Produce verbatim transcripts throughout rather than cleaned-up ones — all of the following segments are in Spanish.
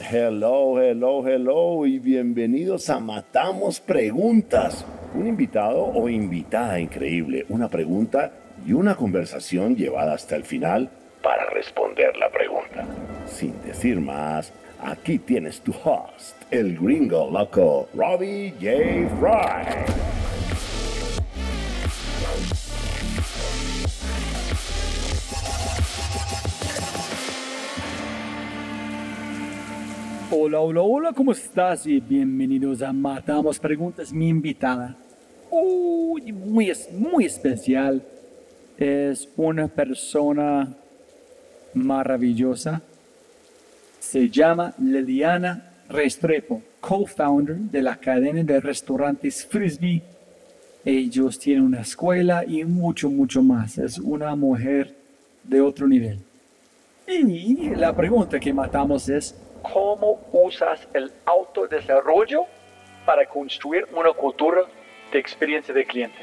Hello, hello, hello y bienvenidos a Matamos Preguntas. Un invitado o invitada increíble, una pregunta y una conversación llevada hasta el final para responder la pregunta. Sin decir más, aquí tienes tu host, el gringo loco, Robbie J. Fry. Hola, hola, hola, ¿cómo estás? Y bienvenidos a Matamos Preguntas, mi invitada. Uy, muy, es- muy especial. Es una persona maravillosa. Se llama Liliana Restrepo, co-founder de la cadena de restaurantes Frisbee. Ellos tienen una escuela y mucho, mucho más. Es una mujer de otro nivel. Y la pregunta que matamos es, ¿cómo usas el autodesarrollo para construir una cultura de experiencia de cliente?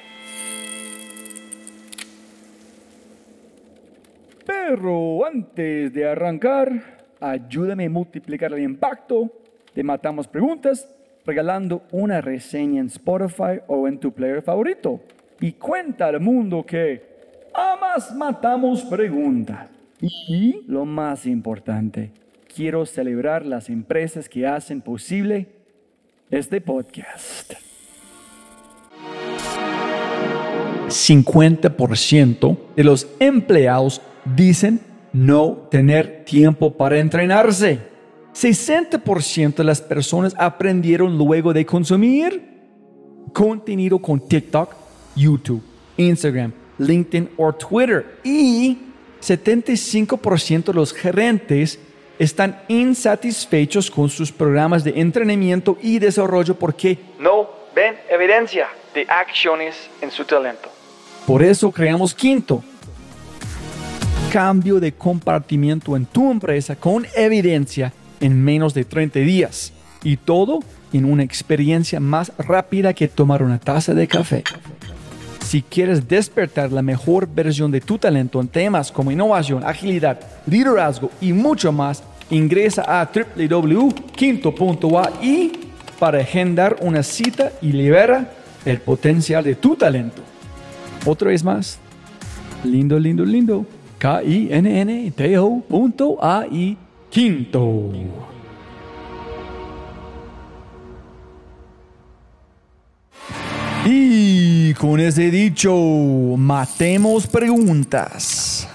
Pero antes de arrancar, ayúdame a multiplicar el impacto de Matamos Preguntas regalando una reseña en Spotify o en tu player favorito. Y cuenta al mundo que amas Matamos Preguntas. Y lo más importante, quiero celebrar las empresas que hacen posible este podcast. cincuenta por ciento de los empleados dicen no tener tiempo para entrenarse. sesenta por ciento de las personas aprendieron luego de consumir contenido con TikTok, YouTube, Instagram, LinkedIn o Twitter. Y setenta y cinco por ciento de los gerentes están insatisfechos con sus programas de entrenamiento y desarrollo porque no ven evidencia de acciones en su talento. Por eso creamos Quinto. Cambio de compartimiento en tu empresa con evidencia en menos de treinta días. Y todo en una experiencia más rápida que tomar una taza de café. Si quieres despertar la mejor versión de tu talento en temas como innovación, agilidad, liderazgo y mucho más, ingresa a doble u doble u doble u punto quinto punto a i para agendar una cita y libera el potencial de tu talento. Otra vez más, lindo, lindo, lindo, K I N N T O punto A I, Quinto. Y con ese dicho, matemos preguntas.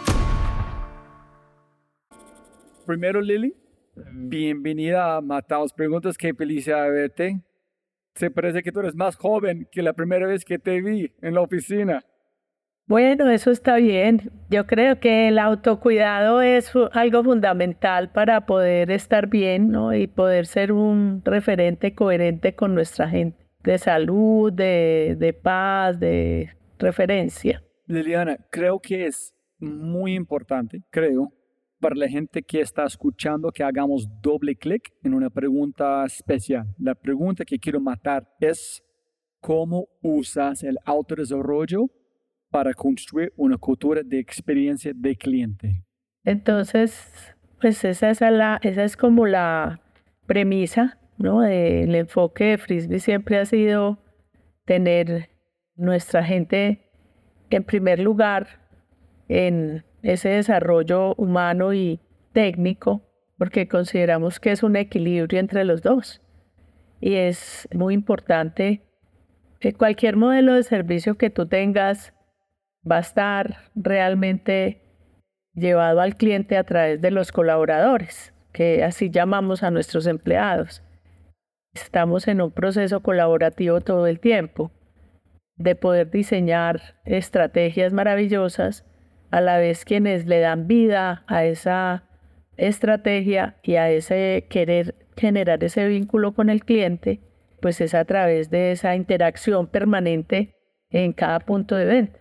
Primero, Lili, bienvenida a Matamos Preguntas. Qué felicidad de verte. Se parece que tú eres más joven que la primera vez que te vi en la oficina. Bueno, eso está bien. Yo creo que el autocuidado es fu- algo fundamental para poder estar bien, ¿no? Y poder ser un referente coherente con nuestra gente, de salud, de, de paz, de referencia. Liliana, creo que es muy importante, creo, para la gente que está escuchando que hagamos doble clic en una pregunta especial. La pregunta que quiero matar es, ¿cómo usas el autodesarrollo para construir una cultura de experiencia de cliente? Entonces, pues esa es, la, esa es como la premisa, ¿no? El enfoque de Frisbee siempre ha sido tener nuestra gente en primer lugar en ese desarrollo humano y técnico, porque consideramos que es un equilibrio entre los dos. Y es muy importante que cualquier modelo de servicio que tú tengas va a estar realmente llevado al cliente a través de los colaboradores, que así llamamos a nuestros empleados. Estamos en un proceso colaborativo todo el tiempo de poder diseñar estrategias maravillosas, a la vez quienes le dan vida a esa estrategia y a ese querer generar ese vínculo con el cliente, pues es a través de esa interacción permanente en cada punto de venta.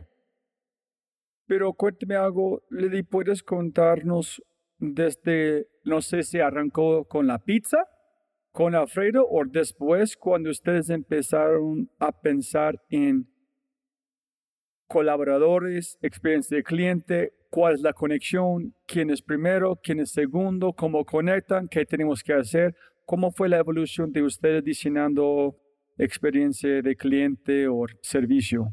Pero cuéntame algo, Lili, ¿puedes contarnos desde, no sé si arrancó con la pizza, con Alfredo, o después cuando ustedes empezaron a pensar en colaboradores, experiencia de cliente? cuál es la conexión, quién es primero, quién es segundo, cómo conectan, qué tenemos que hacer. ¿Cómo fue la evolución de ustedes diseñando experiencia de cliente o servicio?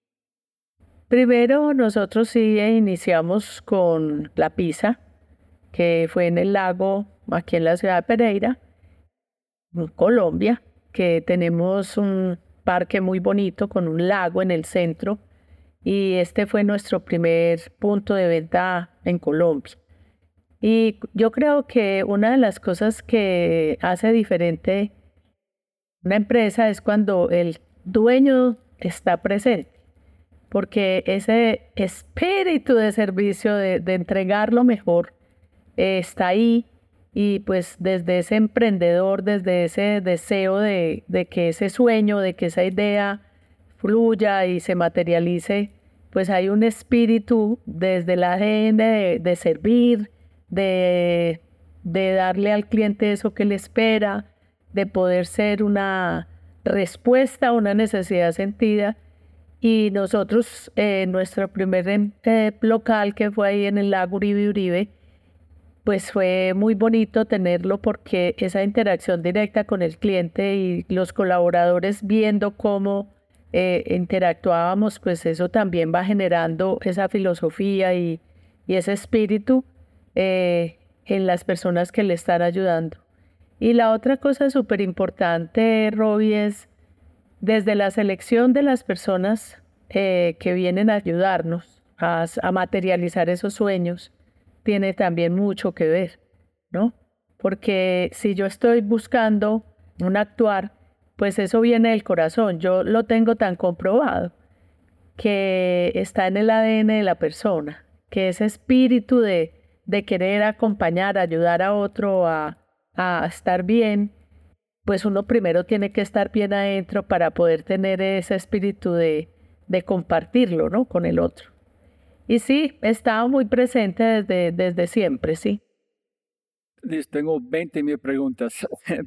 Primero, nosotros sí iniciamos con la pizza, que fue en el lago, aquí en la ciudad de Pereira, en Colombia, que tenemos un parque muy bonito con un lago en el centro, y este fue nuestro primer punto de venta en Colombia. Y yo creo que una de las cosas que hace diferente una empresa es cuando el dueño está presente, porque ese espíritu de servicio, de, de entregar lo mejor, eh, está ahí, y pues desde ese emprendedor, desde ese deseo de, de que ese sueño, de que esa idea fluya y se materialice, pues hay un espíritu desde el A D N de, de servir, de, de darle al cliente eso que le espera, de poder ser una respuesta a una necesidad sentida. Y nosotros, eh, nuestro primer eh, local, que fue ahí en el lago Uribe Uribe, pues fue muy bonito tenerlo, porque esa interacción directa con el cliente y los colaboradores viendo cómo eh, interactuábamos, pues eso también va generando esa filosofía y, y ese espíritu eh, en las personas que le están ayudando. Y la otra cosa súper importante, Robbie, es desde la selección de las personas eh, que vienen a ayudarnos a, a materializar esos sueños, tiene también mucho que ver, ¿no? Porque si yo estoy buscando un actuar, pues eso viene del corazón. Yo lo tengo tan comprobado que está en el A D N de la persona, que ese espíritu de, de querer acompañar, ayudar a otro a, a estar bien, pues uno primero tiene que estar bien adentro para poder tener ese espíritu de, de compartirlo, ¿no?, con el otro. Y sí, he estado muy presente desde, desde siempre, sí. Les tengo veinte mil preguntas,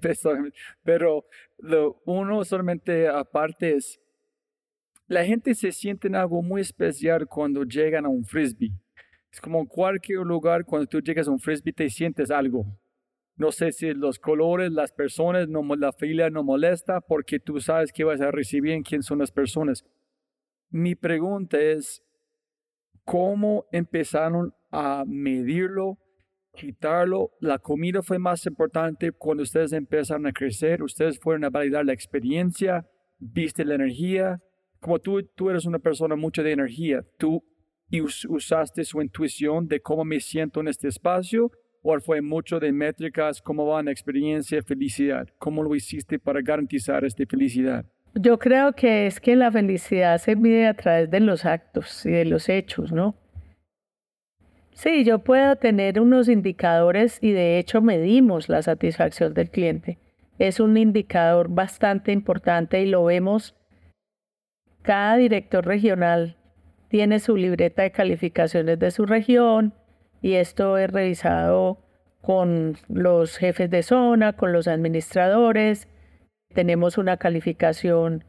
pero lo uno solamente aparte es, la gente se siente en algo muy especial cuando llegan a un frisbee. Es como en cualquier lugar, cuando tú llegas a un frisbee te sientes algo. No sé si los colores, las personas, no, la fila no molesta porque tú sabes que vas a recibir en quién son las personas. Mi pregunta es, ¿cómo empezaron a medirlo, quitarlo? La comida fue más importante cuando ustedes empezaron a crecer. Ustedes fueron a validar la experiencia, viste la energía. Como tú, tú eres una persona mucho de energía, tú usaste su intuición de cómo me siento en este espacio, o fue mucho de métricas, cómo va la experiencia, felicidad. ¿Cómo lo hiciste para garantizar esta felicidad? Yo creo que es que la felicidad se mide a través de los actos y de los hechos, ¿no? Sí, yo puedo tener unos indicadores y de hecho medimos la satisfacción del cliente. Es un indicador bastante importante y lo vemos. Cada director regional tiene su libreta de calificaciones de su región y esto es revisado con los jefes de zona, con los administradores. Tenemos una calificación,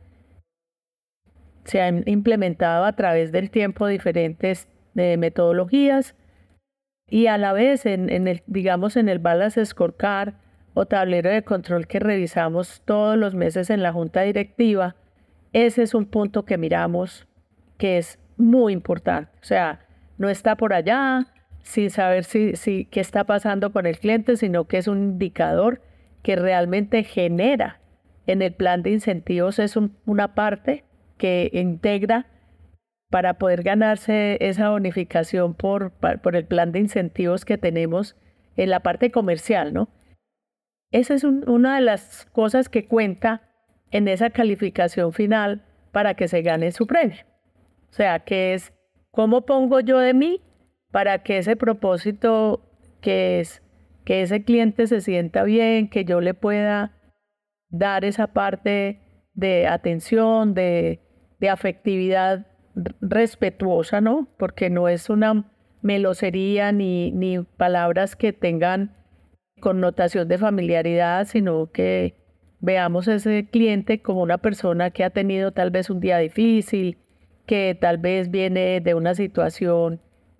se han implementado a través del tiempo diferentes eh, metodologías, y a la vez en, en el, digamos, en el Balance Scorecard o tablero de control que revisamos todos los meses en la junta directiva, ese es un punto que miramos que es muy importante. O sea, no está por allá sin saber si, si, qué está pasando con el cliente, sino que es un indicador que realmente genera en el plan de incentivos. Es un, una parte que integra para poder ganarse esa bonificación por, por el plan de incentivos que tenemos en la parte comercial, ¿no? Esa es un, una de las cosas que cuenta en esa calificación final para que se gane su premio. O sea, que es cómo pongo yo de mí para que ese propósito, que es que ese cliente se sienta bien, que yo le pueda dar esa parte de atención, de, de afectividad respetuosa, ¿no? Porque no es una melosería ni, ni palabras que tengan connotación de familiaridad, sino que veamos a ese cliente como una persona que ha tenido tal vez un día difícil, que tal vez viene de una situación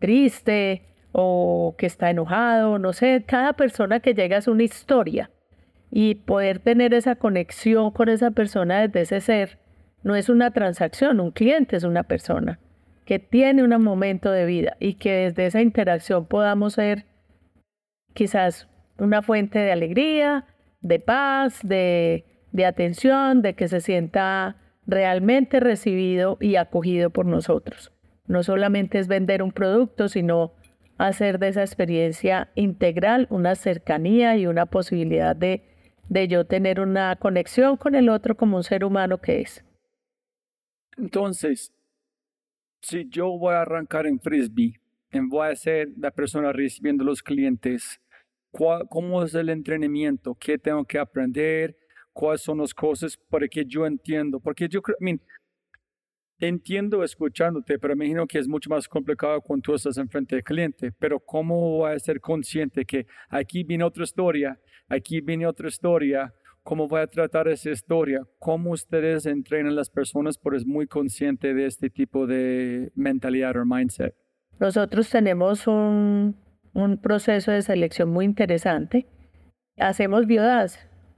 triste o que está enojado, no sé, cada persona que llega es una historia y poder tener esa conexión con esa persona desde ese ser no es una transacción, un cliente es una persona que tiene un momento de vida y que desde esa interacción podamos ser quizás una fuente de alegría, de paz, de, de atención, de que se sienta realmente recibido y acogido por nosotros. No solamente es vender un producto, sino hacer de esa experiencia integral una cercanía y una posibilidad de, de yo tener una conexión con el otro como un ser humano que es. Entonces, si yo voy a arrancar en Frisbee y voy a ser la persona recibiendo los clientes, ¿cuál, ¿cómo es el entrenamiento? ¿Qué tengo que aprender? ¿Cuáles son las cosas para que yo entiendo? Porque yo creo, I mean, entiendo escuchándote, pero me imagino que es mucho más complicado cuando tú estás enfrente del cliente. Pero ¿cómo voy a ser consciente que aquí viene otra historia, aquí viene otra historia? ¿Cómo voy a tratar esa historia? ¿Cómo ustedes entrenan a las personas por ser muy consciente de este tipo de mentalidad o mindset? Nosotros tenemos un, un proceso de selección muy interesante. Hacemos biodance.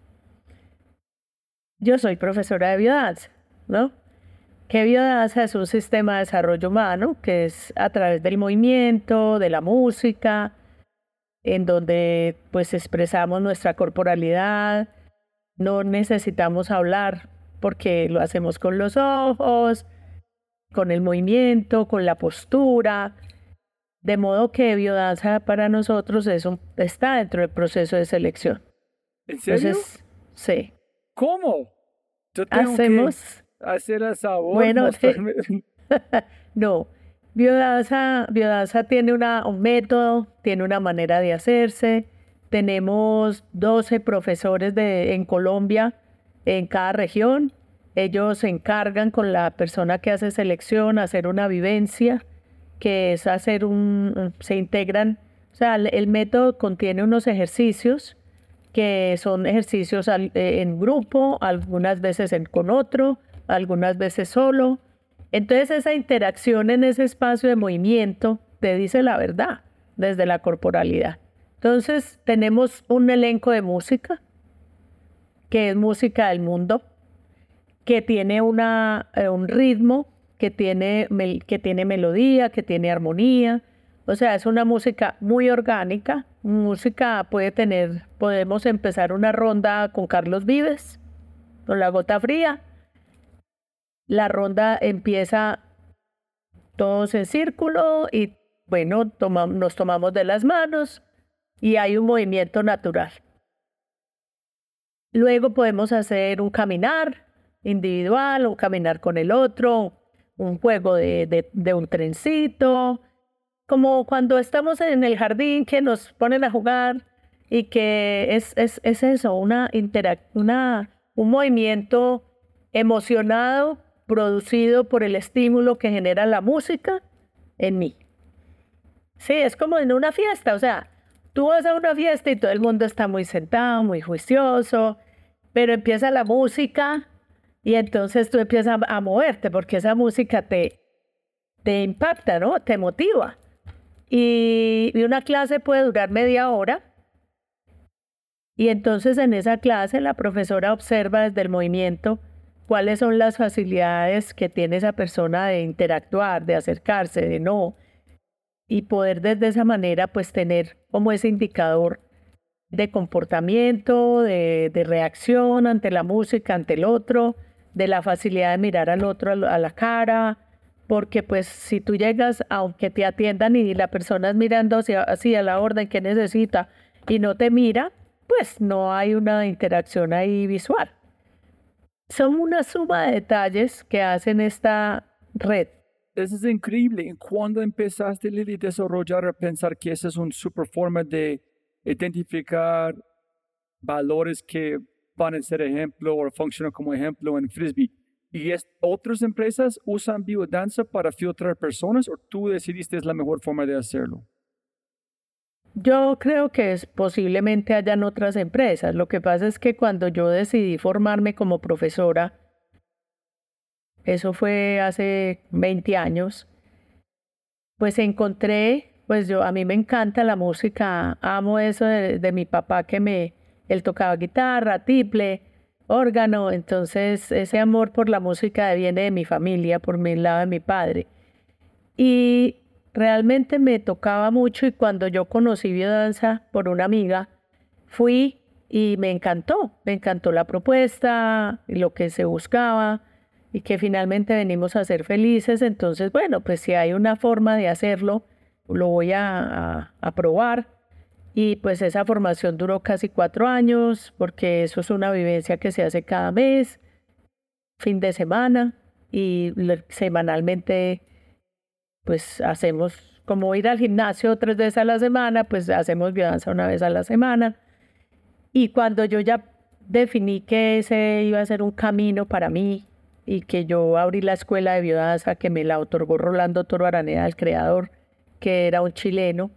Yo soy profesora de biodance, ¿no? Que biodance es un sistema de desarrollo humano que es a través del movimiento, de la música, en donde pues expresamos nuestra corporalidad. No necesitamos hablar porque lo hacemos con los ojos, con el movimiento, con la postura. De modo que biodanza para nosotros es un, está dentro del proceso de selección. ¿En serio? Entonces, sí. ¿Cómo? Yo tengo Hacemos... que hacer el sabor. Bueno, mostrarme... no. Biodanza, biodanza tiene una, un método, tiene una manera de hacerse. Tenemos doce profesores de, en Colombia, en cada región. Ellos se encargan con la persona que hace selección, hacer una vivencia, que es hacer un, se integran, o sea, el, el método contiene unos ejercicios que son ejercicios al, eh, en grupo, algunas veces en, con otro, algunas veces solo. Entonces esa interacción en ese espacio de movimiento te dice la verdad desde la corporalidad. Entonces tenemos un elenco de música, que es música del mundo, que tiene una, eh, un ritmo, que tiene, que tiene melodía, que tiene armonía. O sea, es una música muy orgánica. Música puede tener, podemos empezar una ronda con Carlos Vives, con La Gota Fría. La ronda empieza todos en círculo y, bueno, toma, nos tomamos de las manos y hay un movimiento natural. Luego podemos hacer un caminar individual, un caminar con el otro, un juego de, de, de un trencito, como cuando estamos en el jardín que nos ponen a jugar y que es, es, es eso, una interac una, un movimiento emocionado producido por el estímulo que genera la música en mí. Sí, es como en una fiesta, o sea, tú vas a una fiesta y todo el mundo está muy sentado, muy juicioso, pero empieza la música y entonces tú empiezas a moverte porque esa música te, te impacta, ¿no? Te motiva. Y, y una clase puede durar media hora y entonces en esa clase la profesora observa desde el movimiento cuáles son las facilidades que tiene esa persona de interactuar, de acercarse, de no, y poder desde esa manera pues tener como ese indicador de comportamiento, de, de reacción ante la música, ante el otro, de la facilidad de mirar al otro a la cara, porque pues si tú llegas, aunque te atiendan y la persona es mirando hacia, hacia la orden que necesita y no te mira, pues no hay una interacción ahí visual. Son una suma de detalles que hacen esta red. Eso es increíble. ¿Cuándo empezaste, Lily, a desarrollar, a pensar que esa es una super forma de identificar valores que van a ser ejemplo o funcionan como ejemplo en Frisbee? ¿Y es, otras empresas usan biodanza para filtrar personas o tú decidiste es la mejor forma de hacerlo? Yo creo que es, posiblemente hayan otras empresas. Lo que pasa es que cuando yo decidí formarme como profesora, eso fue hace veinte años, pues encontré, pues yo, a mí me encanta la música, amo eso de, de mi papá que me, él tocaba guitarra, tiple, órgano, entonces ese amor por la música viene de mi familia, por mi lado de mi padre. Y realmente me tocaba mucho y cuando yo conocí biodanza por una amiga, fui y me encantó, me encantó la propuesta y lo que se buscaba y que finalmente venimos a ser felices. Entonces, bueno, pues si hay una forma de hacerlo, lo voy a, a, a probar. Y pues esa formación duró casi cuatro años, porque eso es una vivencia que se hace cada mes, fin de semana, y semanalmente pues hacemos, como ir al gimnasio tres veces a la semana, pues hacemos biodanza una vez a la semana. Y cuando yo ya definí que ese iba a ser un camino para mí, y que yo abrí la escuela de biodanza que me la otorgó Rolando Toro Araneda, el creador, que era un chileno,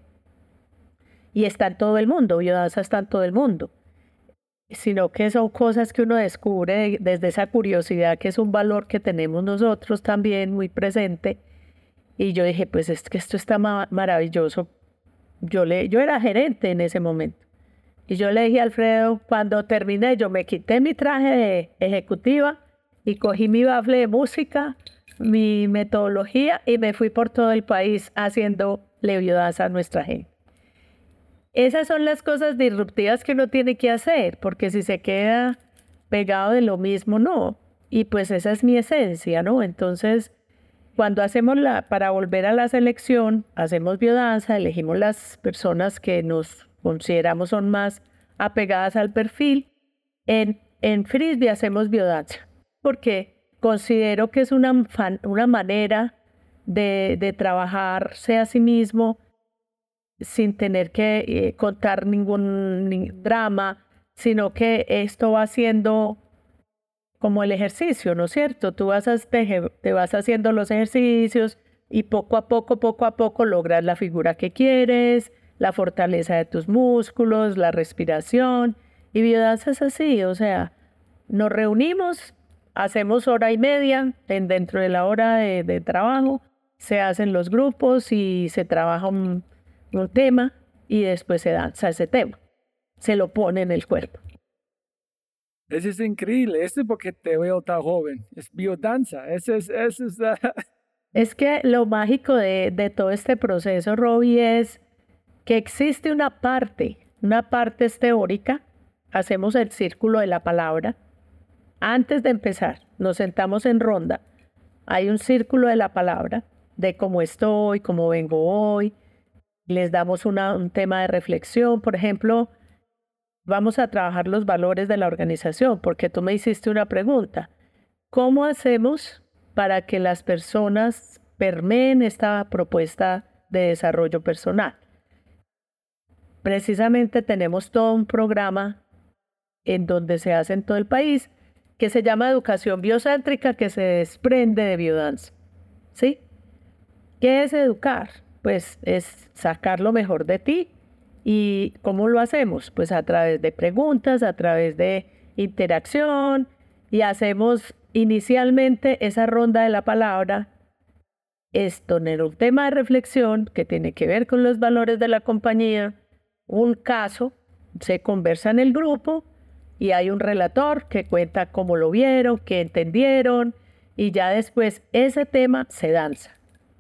y está en todo el mundo, biodanza está en todo el mundo, sino que son cosas que uno descubre desde esa curiosidad, que es un valor que tenemos nosotros también muy presente, y yo dije, pues es que esto está ma- maravilloso. Yo, le, yo era gerente en ese momento, y yo le dije a Alfredo, cuando terminé, yo me quité mi traje de ejecutiva, y cogí mi bafle de música, mi metodología y me fui por todo el país haciendo biodanza a nuestra gente. Esas son las cosas disruptivas que uno tiene que hacer, porque si se queda pegado de lo mismo, no. Y pues esa es mi esencia, ¿no? Entonces, cuando hacemos la, para volver a la selección, hacemos biodanza, elegimos las personas que nos consideramos son más apegadas al perfil. En, en Frisbee hacemos biodanza, porque considero que es una, una manera de, de trabajarse a sí mismo sin tener que eh, contar ningún ni drama, sino que esto va siendo como el ejercicio, ¿no es cierto? Tú vas a, te, te vas haciendo los ejercicios y poco a poco, poco a poco logras la figura que quieres, la fortaleza de tus músculos, la respiración. Y biodanza es así, o sea, nos reunimos, hacemos hora y media en, dentro de la hora de, de trabajo, se hacen los grupos y se trabaja un, un tema y después se danza ese tema, se lo pone en el cuerpo. Eso es increíble, esto es porque te veo tan joven, es biodanza, eso es... Eso es uh... Es que lo mágico de, de todo este proceso, Robbie, es que existe una parte, una parte es teórica, hacemos el círculo de la palabra. Antes de empezar, nos sentamos en ronda, hay un círculo de la palabra, de cómo estoy, cómo vengo hoy, les damos una, un tema de reflexión, por ejemplo, vamos a trabajar los valores de la organización, porque tú me hiciste una pregunta, ¿cómo hacemos para que las personas permeen esta propuesta de desarrollo personal? Precisamente tenemos todo un programa en donde se hace en todo el país, que se llama Educación Biocéntrica, que se desprende de biodanza. ¿Sí? ¿Qué es educar? Pues es sacar lo mejor de ti. ¿Y cómo lo hacemos? Pues a través de preguntas, a través de interacción, y hacemos inicialmente esa ronda de la palabra, es tener un tema de reflexión que tiene que ver con los valores de la compañía, un caso, se conversa en el grupo, y hay un relator que cuenta cómo lo vieron, qué entendieron, y ya después ese tema se danza.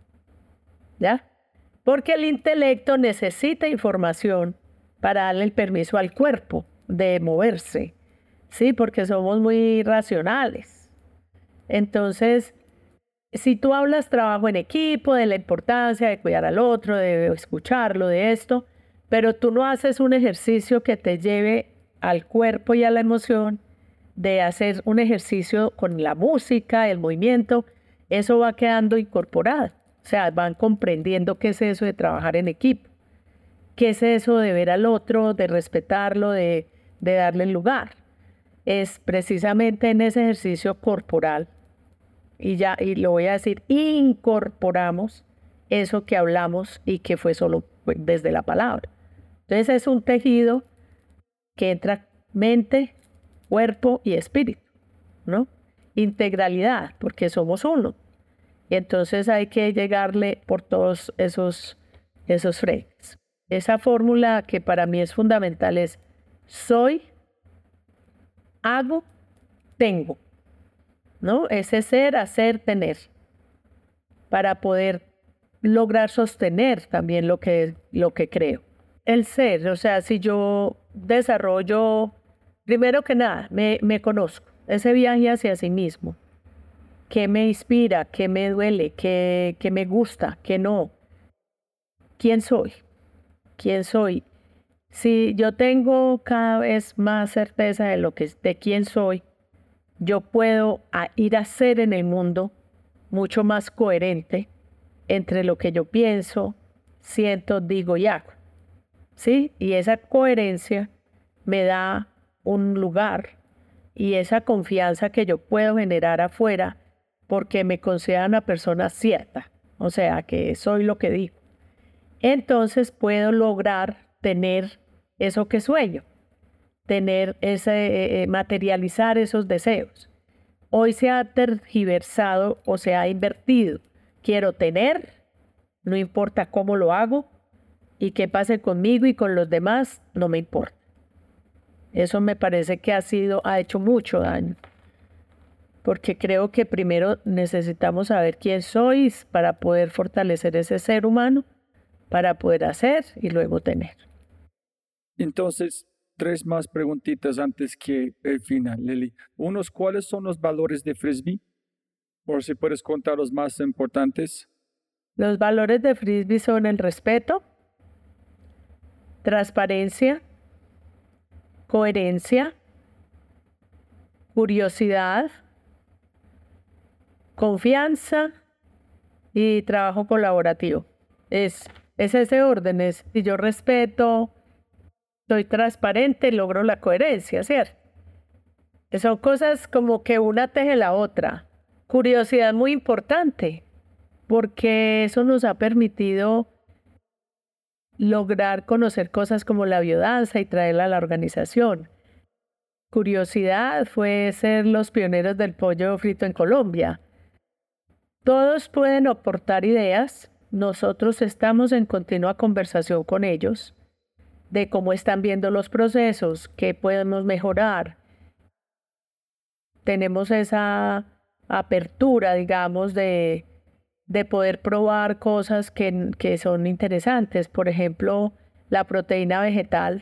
¿Ya? Porque el intelecto necesita información para darle el permiso al cuerpo de moverse, ¿sí? Porque somos muy racionales. Entonces, si tú hablas trabajo en equipo, de la importancia de cuidar al otro, de escucharlo, de esto, pero tú no haces un ejercicio que te lleve al cuerpo y a la emoción, de hacer un ejercicio con la música, el movimiento, eso va quedando incorporado. O sea, van comprendiendo qué es eso de trabajar en equipo, qué es eso de ver al otro, de respetarlo, de, de darle el lugar. Es precisamente en ese ejercicio corporal, y ya, y lo voy a decir, incorporamos eso que hablamos y que fue solo desde la palabra. Entonces es un tejido que entra mente, cuerpo y espíritu, ¿no? Integralidad, porque somos uno. Y entonces hay que llegarle por todos esos, esos frentes. Esa fórmula que para mí es fundamental es soy, hago, tengo, ¿no? Ese ser, hacer, tener, para poder lograr sostener también lo que, lo que creo. El ser, o sea, si yo desarrollo, primero que nada, me, me conozco, ese viaje hacia sí mismo, qué me inspira, qué me duele, qué, qué me gusta, qué no, quién soy, quién soy. Si yo tengo cada vez más certeza de lo que de quién soy, yo puedo a ir a ser en el mundo mucho más coherente entre lo que yo pienso, siento, digo y hago. ¿Sí? Y esa coherencia me da un lugar y esa confianza que yo puedo generar afuera porque me considero una persona cierta, o sea, que soy lo que digo. Entonces puedo lograr tener eso que sueño, tener ese, eh, materializar esos deseos. Hoy se ha tergiversado o se ha invertido. Quiero tener, no importa cómo lo hago, y qué pase conmigo y con los demás, no me importa. Eso me parece que ha sido, ha hecho mucho daño. Porque creo que primero necesitamos saber quién sois para poder fortalecer ese ser humano, para poder hacer y luego tener. Entonces, tres más preguntitas antes que el final, Lily. Unos, ¿cuáles son los valores de Frisbee? Por si puedes contar los más importantes. Los valores de Frisbee son el respeto, transparencia, coherencia, curiosidad, confianza y trabajo colaborativo. Es, es ese orden, es si yo respeto, soy transparente, logro la coherencia, ¿cierto? Son cosas como que una teje la otra. Curiosidad muy importante, porque eso nos ha permitido lograr conocer cosas como la biodanza y traerla a la organización. Curiosidad fue ser los pioneros del pollo frito en Colombia. Todos pueden aportar ideas, nosotros estamos en continua conversación con ellos de cómo están viendo los procesos, qué podemos mejorar. Tenemos esa apertura, digamos, de, de poder probar cosas que, que son interesantes. Por ejemplo, la proteína vegetal,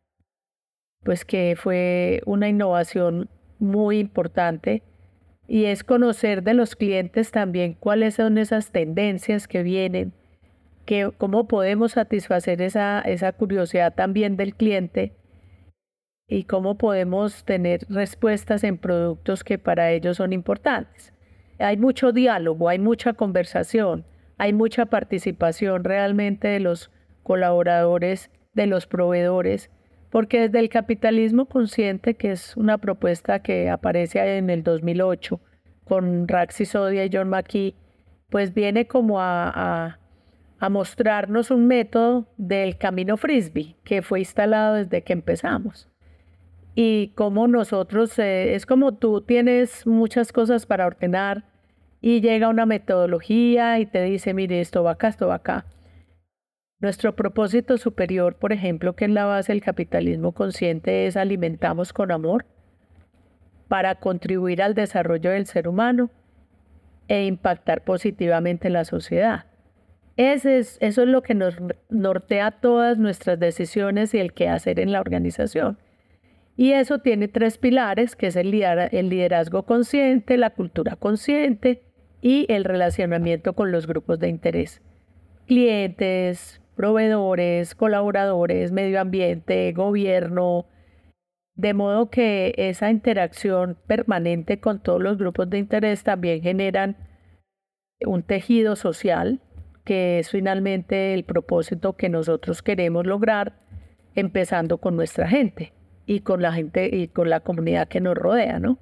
pues que fue una innovación muy importante. Y es conocer de los clientes también cuáles son esas tendencias que vienen, que, cómo podemos satisfacer esa, esa curiosidad también del cliente y cómo podemos tener respuestas en productos que para ellos son importantes. Hay mucho diálogo, hay mucha conversación, hay mucha participación realmente de los colaboradores, de los proveedores, porque desde el capitalismo consciente, que es una propuesta que aparece en el dos mil ocho con Rax Sisodia y John McKee, pues viene como a, a, a mostrarnos un método del camino Frisbee que fue instalado desde que empezamos. Y como nosotros, eh, es como tú tienes muchas cosas para ordenar y llega una metodología y te dice, mire, esto va acá, esto va acá. Nuestro propósito superior, por ejemplo, que es la base del capitalismo consciente, es alimentamos con amor para contribuir al desarrollo del ser humano e impactar positivamente en la sociedad. Ese es, eso es lo que nos nortea todas nuestras decisiones y el quehacer en la organización. Y eso tiene tres pilares, que es el liderazgo consciente, la cultura consciente y el relacionamiento con los grupos de interés. Clientes, proveedores, colaboradores, medio ambiente, gobierno, de modo que esa interacción permanente con todos los grupos de interés también generan un tejido social, que es finalmente el propósito que nosotros queremos lograr, empezando con nuestra gente y con la gente y con la comunidad que nos rodea, ¿no?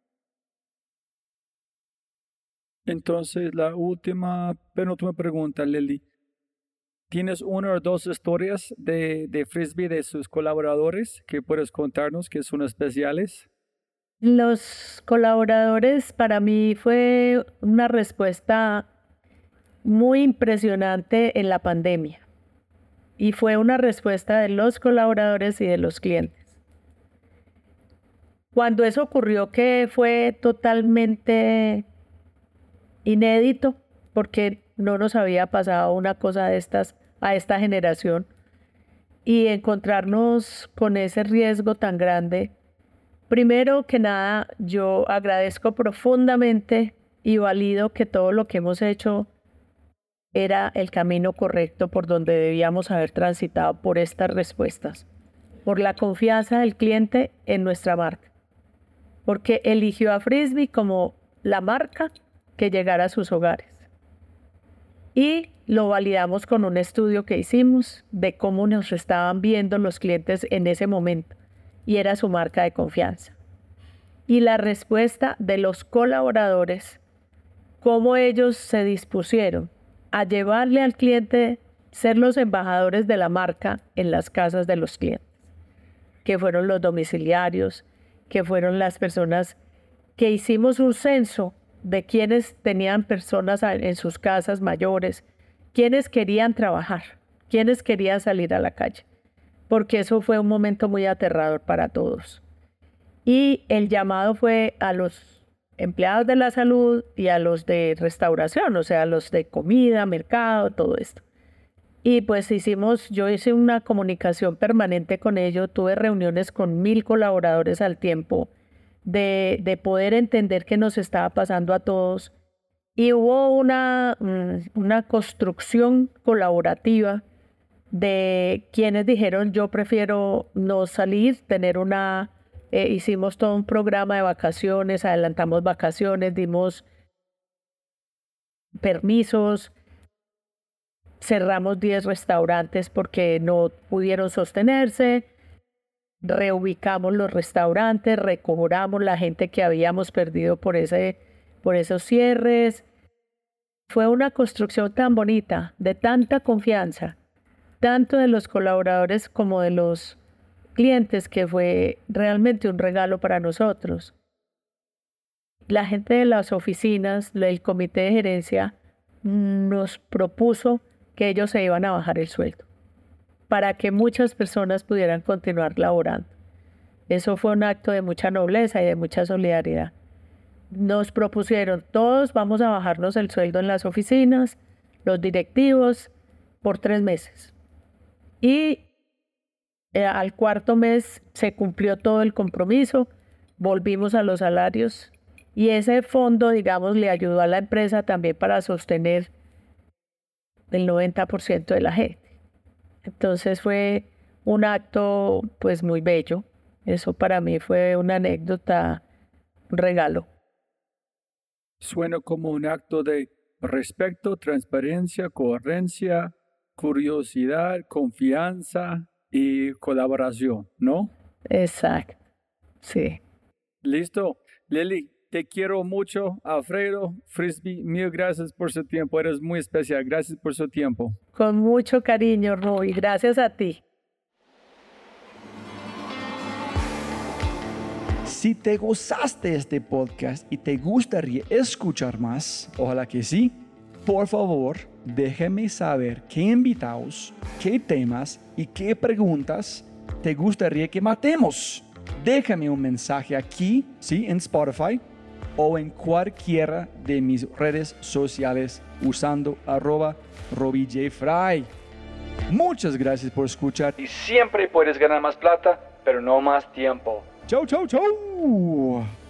Entonces, la última, penúltima pregunta, Lily. ¿Tienes una o dos historias de, de Frisbee de sus colaboradores que puedes contarnos que son especiales? Los colaboradores para mí fue una respuesta muy impresionante en la pandemia y fue una respuesta de los colaboradores y de los clientes. Cuando eso ocurrió, que fue totalmente inédito porque no nos había pasado una cosa de estas a esta generación, y encontrarnos con ese riesgo tan grande. Primero que nada, yo agradezco profundamente y valido que todo lo que hemos hecho era el camino correcto por donde debíamos haber transitado por estas respuestas, por la confianza del cliente en nuestra marca, porque eligió a Frisbee como la marca que llegara a sus hogares. Y lo validamos con un estudio que hicimos de cómo nos estaban viendo los clientes en ese momento, y era su marca de confianza. Y la respuesta de los colaboradores, cómo ellos se dispusieron a llevarle al cliente, ser los embajadores de la marca en las casas de los clientes, que fueron los domiciliarios, que fueron las personas que hicimos un censo de quienes tenían personas en sus casas mayores, quienes querían trabajar, quienes querían salir a la calle, porque eso fue un momento muy aterrador para todos. Y el llamado fue a los empleados de la salud y a los de restauración, o sea, a los de comida, mercado, todo esto. Y pues hicimos, yo hice una comunicación permanente con ellos, tuve reuniones con mil colaboradores al tiempo, de, de poder entender qué nos estaba pasando a todos. Y hubo una, una construcción colaborativa de quienes dijeron, yo prefiero no salir, tener una... Eh, hicimos todo un programa de vacaciones, adelantamos vacaciones, dimos permisos, cerramos diez restaurantes porque no pudieron sostenerse, reubicamos los restaurantes, recobramos la gente que habíamos perdido por, ese, por esos cierres. Fue una construcción tan bonita, de tanta confianza, tanto de los colaboradores como de los clientes, que fue realmente un regalo para nosotros. La gente de las oficinas, el comité de gerencia, nos propuso que ellos se iban a bajar el sueldo para que muchas personas pudieran continuar laborando. Eso fue un acto de mucha nobleza y de mucha solidaridad. Nos propusieron, todos vamos a bajarnos el sueldo en las oficinas, los directivos, por tres meses. Y eh, al cuarto mes se cumplió todo el compromiso, volvimos a los salarios, y ese fondo, digamos, le ayudó a la empresa también para sostener el noventa por ciento de la gente. Entonces fue un acto pues muy bello. Eso para mí fue una anécdota, un regalo. Suena como un acto de respeto, transparencia, coherencia, curiosidad, confianza y colaboración, ¿no? Exacto, sí. Listo. Lili, te quiero mucho. Alfredo, Frisbee, mil gracias por su tiempo. Eres muy especial. Gracias por su tiempo. Con mucho cariño, Roy. Gracias a ti. Si te gozaste de este podcast y te gustaría escuchar más, ojalá que sí, por favor, déjame saber qué invitados, qué temas y qué preguntas te gustaría que matemos. Déjame un mensaje aquí, sí, en Spotify o en cualquiera de mis redes sociales usando arroba robijfry. Muchas gracias por escuchar y siempre puedes ganar más plata, pero no más tiempo. Chau, chau, chau.